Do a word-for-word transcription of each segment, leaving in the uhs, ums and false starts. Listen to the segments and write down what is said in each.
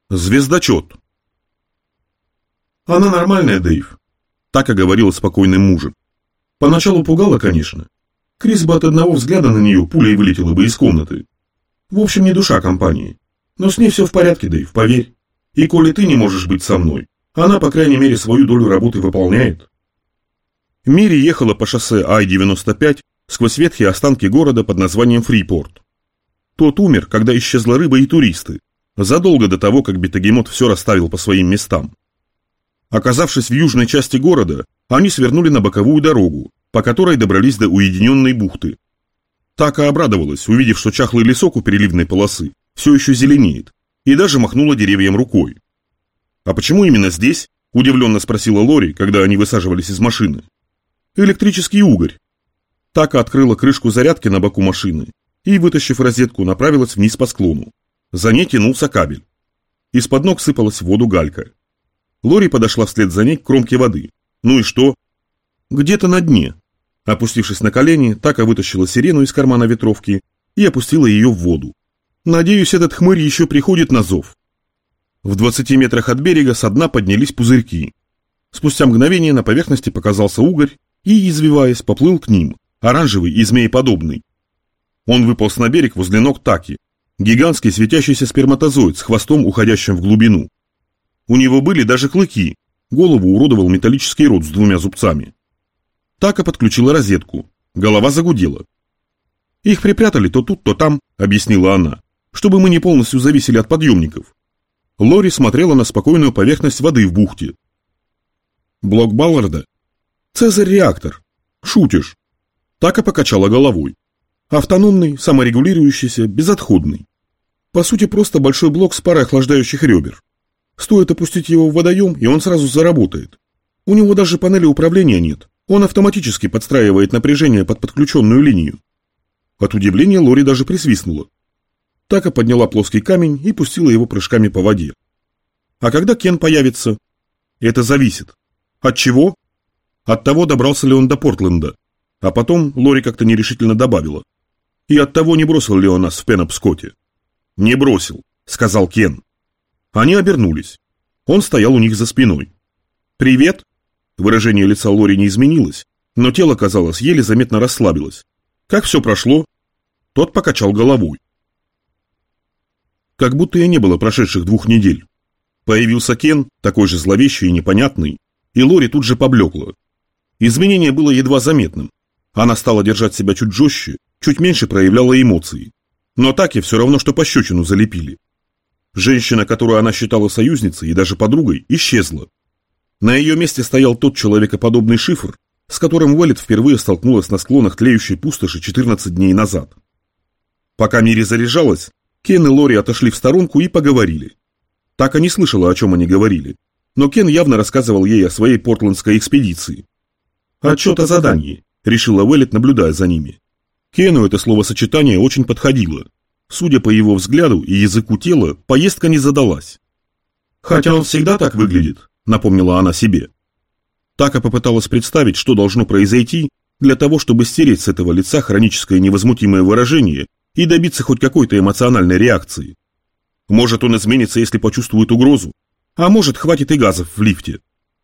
Звездочет. Она нормальная, Дэйв. Так и говорила спокойным мужем. Поначалу пугала, конечно. Крис бы от одного взгляда на нее пулей вылетела бы из комнаты. В общем, не душа компании. Но с ней все в порядке, Дэйв, поверь. И коли ты не можешь быть со мной, она, по крайней мере, свою долю работы выполняет. Мири ехала по шоссе Ай девяносто пять сквозь ветхие останки города под названием Фрипорт. Тот умер, когда исчезла рыба и туристы, задолго до того, как Бетагемот все расставил по своим местам. Оказавшись в южной части города, они свернули на боковую дорогу, по которой добрались до уединенной бухты. Така обрадовалась, увидев, что чахлый лесок у переливной полосы все еще зеленеет, и даже махнула деревьям рукой. «А почему именно здесь?» – удивленно спросила Лори, когда они высаживались из машины. «Электрический угорь». Така открыла крышку зарядки на боку машины и, вытащив розетку, направилась вниз по склону. За ней тянулся кабель. Из-под ног сыпалась в воду галька. Лори подошла вслед за ней к кромке воды. Ну и что? Где-то на дне. Опустившись на колени, Така вытащила сирену из кармана ветровки и опустила ее в воду. Надеюсь, этот хмырь еще приходит на зов. В двадцати метрах от берега со дна поднялись пузырьки. Спустя мгновение на поверхности показался угорь и, извиваясь, поплыл к ним, оранжевый и змееподобный. Он выполз на берег возле ног Таки. Гигантский светящийся сперматозоид с хвостом, уходящим в глубину. У него были даже клыки, голову уродовал металлический рот с двумя зубцами. Така подключила розетку, голова загудела. «Их припрятали то тут, то там», — объяснила она, «чтобы мы не полностью зависели от подъемников». Лори смотрела на спокойную поверхность воды в бухте. «Блок Балларда? Цезарь-реактор. Шутишь?» Така покачала головой. «Автономный, саморегулирующийся, безотходный. По сути, просто большой блок с парой охлаждающих ребер. Стоит опустить его в водоем, и он сразу заработает. У него даже панели управления нет. Он автоматически подстраивает напряжение под подключенную линию». От удивления Лори даже присвистнула. Така подняла плоский камень и пустила его прыжками по воде. «А когда Кен появится?» «Это зависит». «От чего?» «От того, добрался ли он до Портленда». А потом Лори как-то нерешительно добавила. «И от того, не бросил ли он нас в Пенопскоте». «Не бросил», — сказал Кен. Они обернулись. Он стоял у них за спиной. «Привет!» Выражение лица Лори не изменилось, но тело, казалось, еле заметно расслабилось. «Как все прошло?» Тот покачал головой. Как будто и не было прошедших двух недель. Появился Кен, такой же зловещий и непонятный, и Лори тут же поблекла. Изменение было едва заметным. Она стала держать себя чуть жестче, чуть меньше проявляла эмоции. Но Таки все равно, что пощечину залепили. Женщина, которую она считала союзницей и даже подругой, исчезла. На ее месте стоял тот человекоподобный шифр, с которым Уэллет впервые столкнулась на склонах тлеющей пустоши четырнадцать дней назад. Пока Мири заряжалась, Кен и Лори отошли в сторонку и поговорили. Така не слышала, о чем они говорили, но Кен явно рассказывал ей о своей портландской экспедиции. «Отчет о задании», — решила Уэллет, наблюдая за ними. Кену это словосочетание очень подходило. Судя по его взгляду и языку тела, поездка не задалась. «Хотя он всегда так выглядит», — напомнила она себе. Така попыталась представить, что должно произойти для того, чтобы стереть с этого лица хроническое невозмутимое выражение и добиться хоть какой-то эмоциональной реакции. Может, он изменится, если почувствует угрозу, а может, хватит и газов в лифте.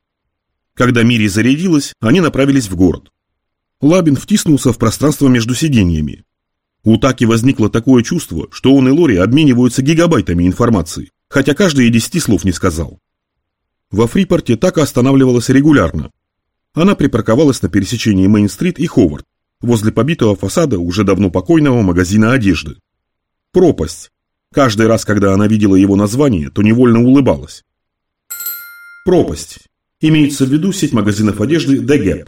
Когда Мири зарядилась, они направились в город. Лабин втиснулся в пространство между сиденьями. У Таки возникло такое чувство, что он и Лори обмениваются гигабайтами информации, хотя каждый и десяти слов не сказал. Во Фрипорте Така останавливалась регулярно. Она припарковалась на пересечении Мейн-стрит и Ховард, возле побитого фасада уже давно покойного магазина одежды. Пропасть. Каждый раз, когда она видела его название, то невольно улыбалась. Пропасть. Имеется в виду сеть магазинов одежды The Gap.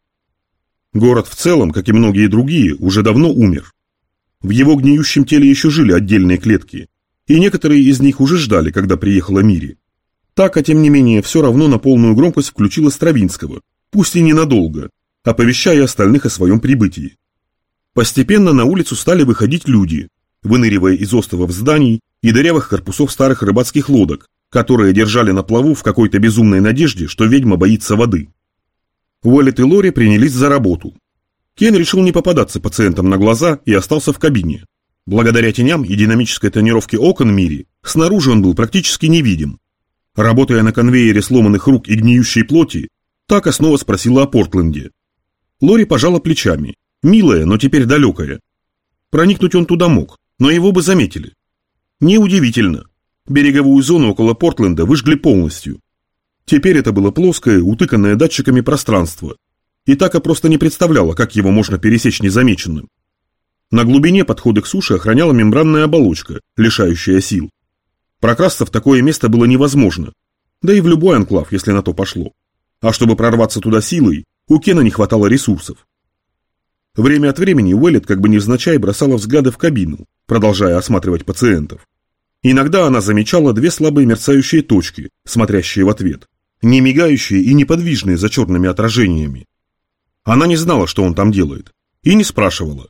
Город в целом, как и многие другие, уже давно умер. В его гниющем теле еще жили отдельные клетки, и некоторые из них уже ждали, когда приехала Мири. Така, тем не менее, все равно на полную громкость включила Стравинского, пусть и ненадолго, оповещая остальных о своем прибытии. Постепенно на улицу стали выходить люди, выныривая из остовов зданий и дырявых корпусов старых рыбацких лодок, которые держали на плаву в какой-то безумной надежде, что ведьма боится воды. Уэллет и Лори принялись за работу. Кен решил не попадаться пациентам на глаза и остался в кабине. Благодаря теням и динамической тонировке окон Мири Снаружи он был практически невидим. Работая на конвейере сломанных рук и гниющей плоти, Така снова спросила о Портленде. Лори пожала плечами. Милая, но теперь далекая. Проникнуть он туда мог, но его бы заметили. Неудивительно. Береговую зону около Портленда выжгли полностью. Теперь это было плоское, утыканное датчиками пространство. И Така просто не представляла, как его можно пересечь незамеченным. На глубине подхода к суше охраняла мембранная оболочка, лишающая сил. Прокрасться в такое место было невозможно. Да и в любой анклав, если на то пошло. А чтобы прорваться туда силой, у Кена не хватало ресурсов. Время от времени Уэллет как бы невзначай бросала взгляды в кабину, продолжая осматривать пациентов. Иногда она замечала две слабые мерцающие точки, смотрящие в ответ, не мигающие и неподвижные за черными отражениями. Она не знала, что он там делает, и не спрашивала.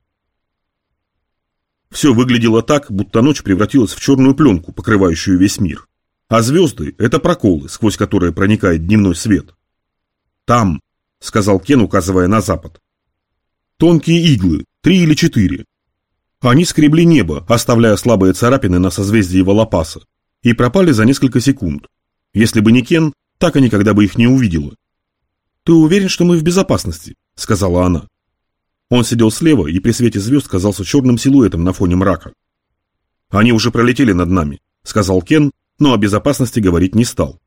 Все выглядело так, будто ночь превратилась в черную пленку, покрывающую весь мир. А звезды – это проколы, сквозь которые проникает дневной свет. «Там», – сказал Кен, указывая на запад. Тонкие иглы, три или четыре. Они скребли небо, оставляя слабые царапины на созвездии Волопаса, и пропали за несколько секунд. Если бы не Кен, Така никогда бы их не увидела. «Ты уверен, что мы в безопасности?» – сказала она. Он сидел слева и при свете звезд казался черным силуэтом на фоне мрака. «Они уже пролетели над нами», – сказал Кен, но о безопасности говорить не стал.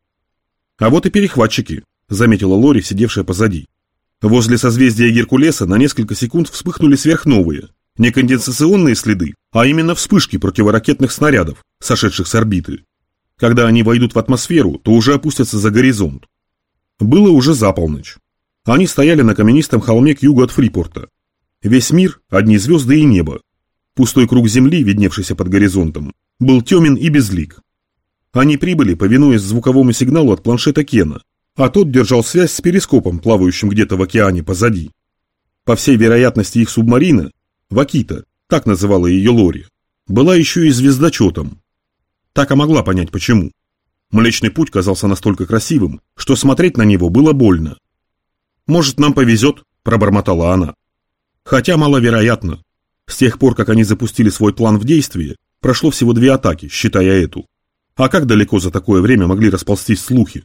«А вот и перехватчики», – заметила Лори, сидевшая позади. Возле созвездия Геркулеса на несколько секунд вспыхнули сверхновые, не конденсационные следы, а именно вспышки противоракетных снарядов, сошедших с орбиты. Когда они войдут в атмосферу, то уже опустятся за горизонт. Было уже за полночь. Они стояли на каменистом холме к югу от Фрипорта. Весь мир – одни звезды и небо. Пустой круг Земли, видневшийся под горизонтом, был темен и безлик. Они прибыли, повинуясь звуковому сигналу от планшета Кена, а тот держал связь с перископом, плавающим где-то в океане позади. По всей вероятности, их субмарина, Вакита, так называла ее Лори, была еще и звездочетом. Така могла понять, почему. Млечный Путь казался настолько красивым, что смотреть на него было больно. «Может, нам повезет», – пробормотала она. Хотя маловероятно. С тех пор, как они запустили свой план в действие, прошло всего две атаки, считая эту. А как далеко за такое время могли расползтись слухи?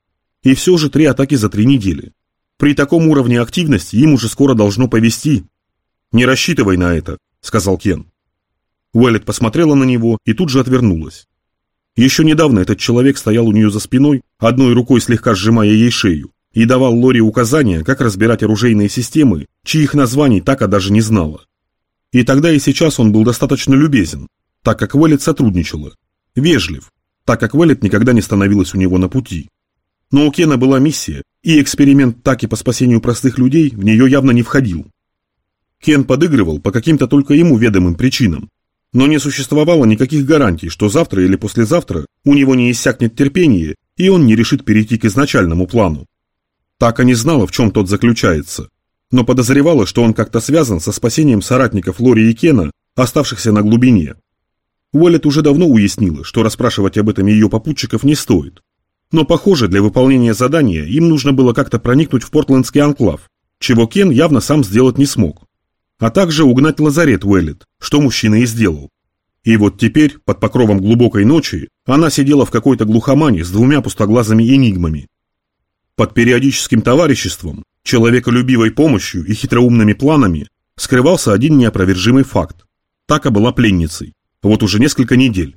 И все же три атаки за три недели. При таком уровне активности им уже скоро должно повезти. «Не рассчитывай на это», – сказал Кен. Уэллет посмотрела на него и тут же отвернулась. Еще недавно этот человек стоял у нее за спиной, одной рукой слегка сжимая ей шею, и давал Лори указания, как разбирать оружейные системы, чьих названий Така даже не знала. И тогда и сейчас он был достаточно любезен, так как Уэллет сотрудничала, вежлив, так как Уэллет никогда не становилась у него на пути. Но у Кена была миссия, и эксперимент Таки по спасению простых людей в нее явно не входил. Кен подыгрывал по каким-то только ему ведомым причинам, но не существовало никаких гарантий, что завтра или послезавтра у него не иссякнет терпение, и он не решит перейти к изначальному плану. Така не знала, в чем тот заключается, но подозревала, что он как-то связан со спасением соратников Лори и Кена, оставшихся на глубине. Уэллет уже давно уяснила, что расспрашивать об этом ее попутчиков не стоит. Но, похоже, для выполнения задания им нужно было как-то проникнуть в портлендский анклав, чего Кен явно сам сделать не смог. А также угнать лазарет Уэллет, что мужчина и сделал. И вот теперь, под покровом глубокой ночи, она сидела в какой-то глухомане с двумя пустоглазыми энигмами. Под периодическим товариществом, человеколюбивой помощью и хитроумными планами скрывался один неопровержимый факт. Така была пленницей, вот уже несколько недель.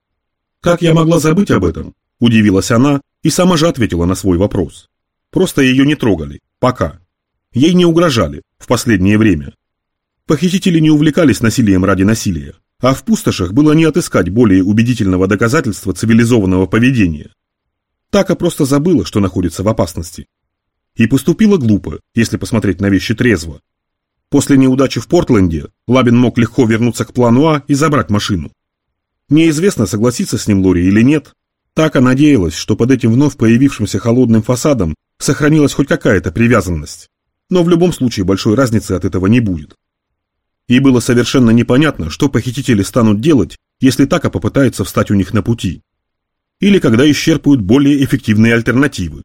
«Как я могла забыть об этом?» – удивилась она и сама же ответила на свой вопрос. Просто ее не трогали, пока. Ей не угрожали, в последнее время. Похитители не увлекались насилием ради насилия, а в пустошах было не отыскать более убедительного доказательства цивилизованного поведения. Така просто забыла, что находится в опасности. И поступила глупо, если посмотреть на вещи трезво. После неудачи в Портленде Лабин мог легко вернуться к плану А и забрать машину. Неизвестно, согласится с ним Лори или нет. Така надеялась, что под этим вновь появившимся холодным фасадом сохранилась хоть какая-то привязанность. Но в любом случае большой разницы от этого не будет. И было совершенно непонятно, что похитители станут делать, если Така попытается встать у них на пути. Или когда исчерпают более эффективные альтернативы.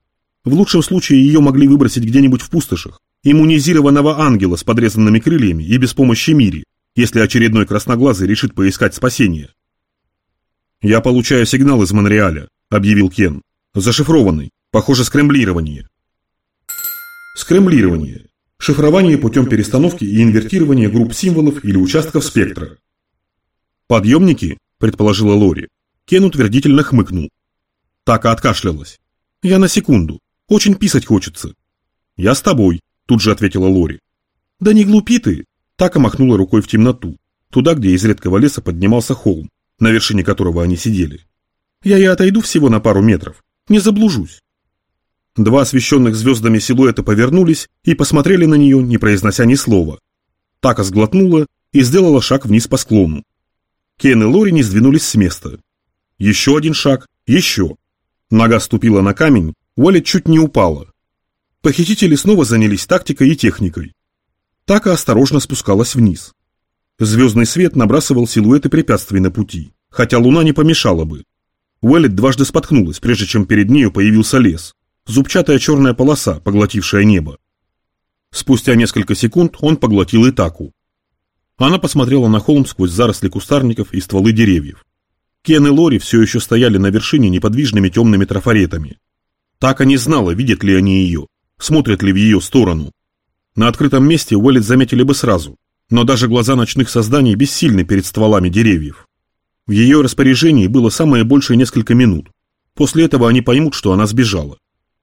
В лучшем случае ее могли выбросить где-нибудь в пустошах, иммунизированного ангела с подрезанными крыльями и без помощи Мири, если очередной красноглазый решит поискать спасение. «Я получаю сигнал из Монреаля», — объявил Кен. «Зашифрованный. Похоже, скремблирование». Скремблирование. Шифрование путем перестановки и инвертирования групп символов или участков спектра. «Подъемники?» – предположила Лори. Кен утвердительно хмыкнул. Така откашлялась. «Я на секунду. Очень писать хочется». «Я с тобой», – тут же ответила Лори. «Да не глупи ты!» Така махнула рукой в темноту, туда, где из редкого леса поднимался холм, на вершине которого они сидели. «Я и отойду всего на пару метров. Не заблужусь». Два освещенных звездами силуэта повернулись и посмотрели на нее, не произнося ни слова. Така сглотнула и сделала шаг вниз по склону. Кен и Лори не сдвинулись с места. Еще один шаг, еще. Нога ступила на камень, Уоллет чуть не упала. Похитители снова занялись тактикой и техникой. Така осторожно спускалась вниз. Звездный свет набрасывал силуэты препятствий на пути, хотя луна не помешала бы. Уоллет дважды споткнулась, прежде чем перед нею появился лес. Зубчатая черная полоса, поглотившая небо. Спустя несколько секунд он поглотил и Таку. Она посмотрела на холм сквозь заросли кустарников и стволы деревьев. Кен и Лори все еще стояли на вершине неподвижными темными трафаретами. Така не знала, видят ли они ее, смотрят ли в ее сторону. На открытом месте Уоллет заметили бы сразу, но даже глаза ночных созданий бессильны перед стволами деревьев. В ее распоряжении было самое большее несколько минут. После этого они поймут, что она сбежала.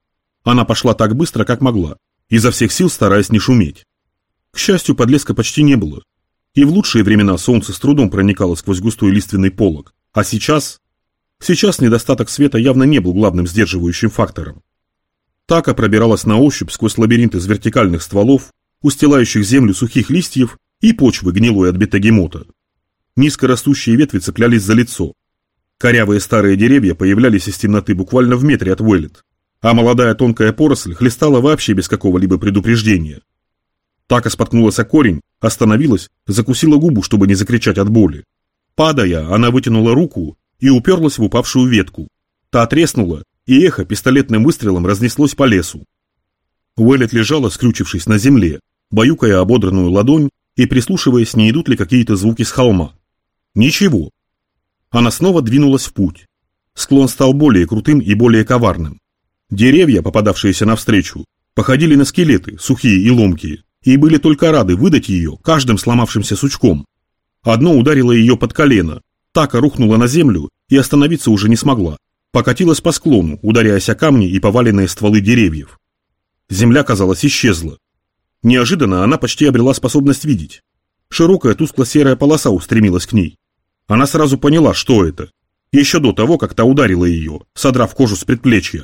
Она пошла так быстро, как могла, изо всех сил стараясь не шуметь. К счастью, подлеска почти не было. И в лучшие времена солнце с трудом проникало сквозь густой лиственный полог, а сейчас... Сейчас недостаток света явно не был главным сдерживающим фактором. Така пробиралась на ощупь сквозь лабиринт из вертикальных стволов, устилающих землю сухих листьев и почвы гнилой от бетагемота. Низкорастущие ветви цеплялись за лицо. Корявые старые деревья появлялись из темноты буквально в метре от Уоллет, а молодая тонкая поросль хлестала вообще без какого-либо предупреждения. Така споткнулась о корень, остановилась, закусила губу, чтобы не закричать от боли. Падая, она вытянула руку и уперлась в упавшую ветку. Та треснула, и эхо пистолетным выстрелом разнеслось по лесу. Уоллет лежала, скрючившись на земле, баюкая ободранную ладонь и прислушиваясь, не идут ли какие-то звуки с холма. Ничего. Она снова двинулась в путь. Склон стал более крутым и более коварным. Деревья, попадавшиеся навстречу, походили на скелеты, сухие и ломкие, и были только рады выдать ее каждым сломавшимся сучком. Одно ударило ее под колено, Така рухнула на землю и остановиться уже не смогла, покатилась по склону, ударяясь о камни и поваленные стволы деревьев. Земля, казалось, исчезла. Неожиданно она почти обрела способность видеть. Широкая тускло-серая полоса устремилась к ней. Она сразу поняла, что это, еще до того, как та ударила ее, содрав кожу с предплечья.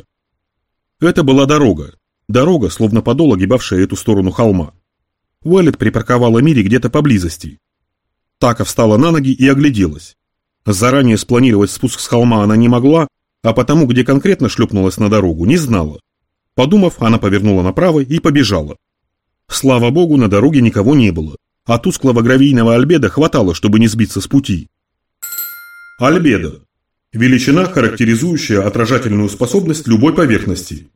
Это была дорога. Дорога, словно подол, огибавшая эту сторону холма. Уоллет припарковала Мири где-то поблизости. Така встала на ноги и огляделась. Заранее спланировать спуск с холма она не могла, а потому, где конкретно шлепнулась на дорогу, не знала. Подумав, она повернула направо и побежала. Слава богу, на дороге никого не было, а тусклого гравийного альбедо хватало, чтобы не сбиться с пути. Альбедо. Величина, характеризующая отражательную способность любой поверхности.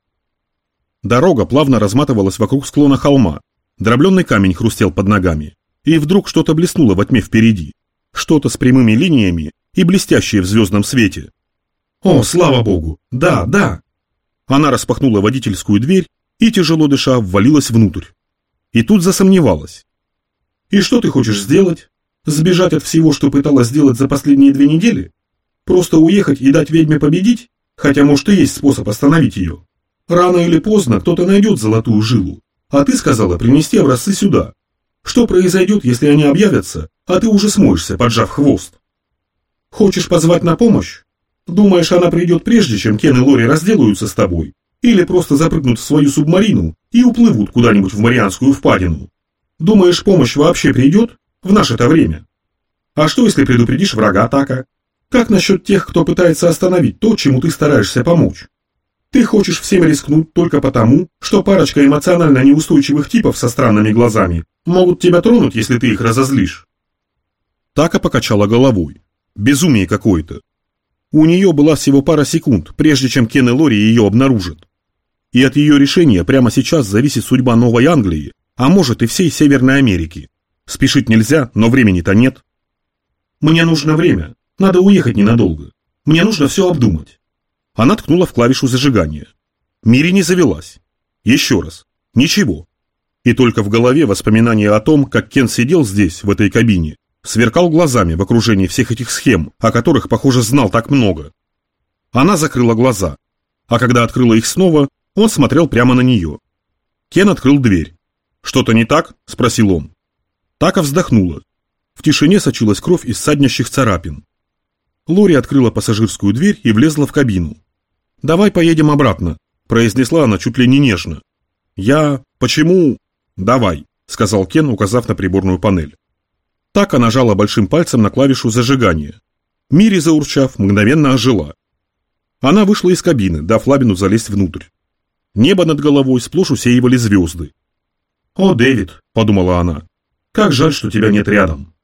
Дорога плавно разматывалась вокруг склона холма, дробленный камень хрустел под ногами, и вдруг что-то блеснуло во тьме впереди, что-то с прямыми линиями и блестящее в звездном свете. О, слава богу! Да, да! Она распахнула водительскую дверь и, тяжело дыша, ввалилась внутрь. И тут засомневалась. И что ты хочешь сделать? Сбежать от всего, что пыталась сделать за последние две недели? Просто уехать и дать ведьме победить? Хотя, может, и есть способ остановить ее. Рано или поздно кто-то найдет золотую жилу, а ты сказала принести образцы сюда. Что произойдет, если они объявятся, а ты уже смоешься, поджав хвост? Хочешь позвать на помощь? Думаешь, она придет прежде, чем Кен и Лори разделаются с тобой? Или просто запрыгнут в свою субмарину и уплывут куда-нибудь в Марианскую впадину? Думаешь, помощь вообще придет в наше-то время? А что, если предупредишь врага, Така? Как насчет тех, кто пытается остановить то, чему ты стараешься помочь? Ты хочешь всем рискнуть только потому, что парочка эмоционально неустойчивых типов со странными глазами могут тебя тронуть, если ты их разозлишь? Така покачала головой. Безумие какое-то. У нее была всего пара секунд, прежде чем Кен и Лори ее обнаружат. И от ее решения прямо сейчас зависит судьба Новой Англии, а может и всей Северной Америки. Спешить нельзя, но времени-то нет. Мне нужно время. Надо уехать ненадолго. Мне нужно все обдумать». Она ткнула в клавишу зажигания. Мири не завелась. Еще раз. Ничего. И только в голове воспоминания о том, как Кен сидел здесь, в этой кабине, сверкал глазами в окружении всех этих схем, о которых, похоже, знал так много. Она закрыла глаза, а когда открыла их снова, он смотрел прямо на нее. Кен открыл дверь. «Что-то не так?» – спросил он. Така вздохнула. В тишине сочилась кровь из ссаднящих царапин. Лори открыла пассажирскую дверь и влезла в кабину. «Давай поедем обратно», – произнесла она чуть ли не нежно. «Я... Почему...» «Давай», – сказал Кен, указав на приборную панель. Така нажала большим пальцем на клавишу зажигания. Мири, заурчав, мгновенно ожила. Она вышла из кабины, дав Лабину залезть внутрь. Небо над головой сплошь усеивали звезды. «О, Дэвид», – подумала она, – «как жаль, что тебя нет рядом».